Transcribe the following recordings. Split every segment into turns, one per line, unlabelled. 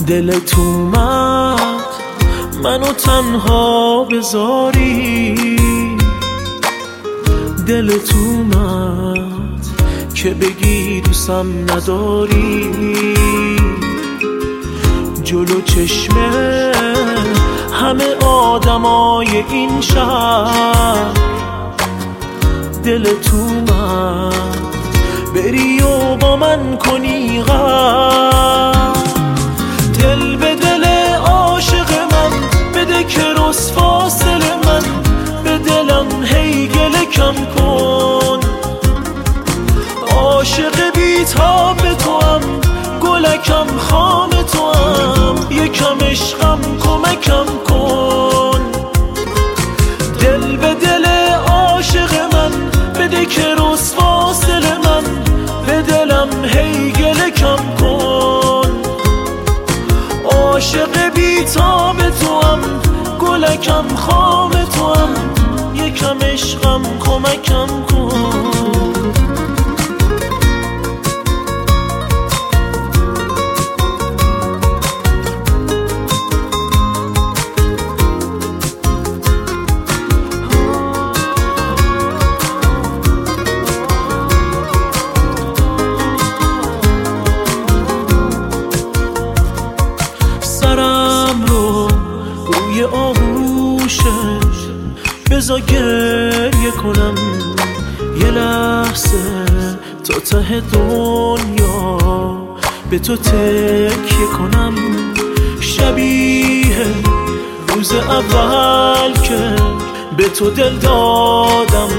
دلت اومد منو تنها بذاری، دلت اومد که بگی دوستم نداری. جلو چشمه همه آدمای این شهر دلت اومد بری و با من کنی غم. دل به دل عاشق من بده که رس فاصل من، به دلم هی گله کم کن. عاشق بی‌تاب توام، گلکم خام توام، یکم عشقم کمکم کن. دل به دل عاشق من بده که رس فاصل من، به دلم هی گله کم کن. عاشق بی‌تاب توام، گلکم خام توام، یکم عشقم کمکم کن. سرم رو روی آغوشت بذار گریه کنم، یه لحظه تا ته دنیا به تو تکیه کنم. شبیه روز اول که به تو دل دادم،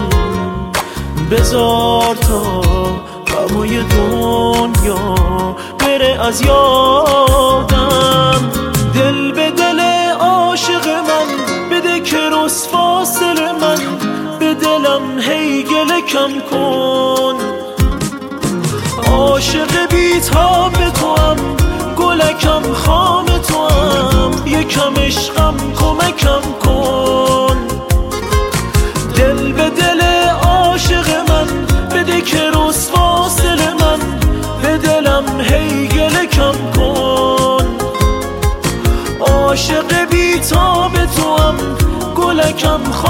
بذار تا غمای دنیا بره از یادم. دل به دل عاشق من بده که رس فاصل من، به دلم هی گله کم کن. عاشق بی‌تاب توام، گلکم خام توام، یکم عشقم کمکم کن. دل به دل عاشق من بده که رس فاصل من، به دلم هی گله کم کن. عاشق بی‌تاب توام، گلکم